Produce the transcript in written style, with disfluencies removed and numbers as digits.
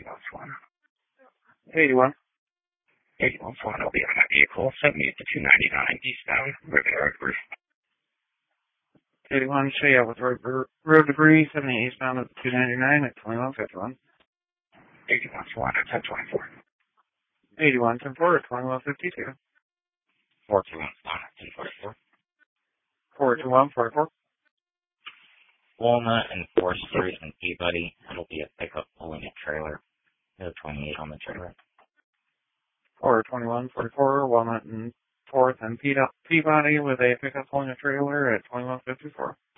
81 81. 81 Swan will be on that vehicle, 70 to 299 eastbound, Riviera Group. 81, show you out with road debris, 70 eastbound at 299 at 2151. 81 Swan at 1024. 81, 10-4 at 2152. 421 Swan at 1044. 421, 44. Walnut and 4th Street and Peabody. It'll be a pickup pulling a trailer. There's 28 on the trailer. 421, 44, Walnut and 4th and Peabody with a pickup pulling a trailer at 2154.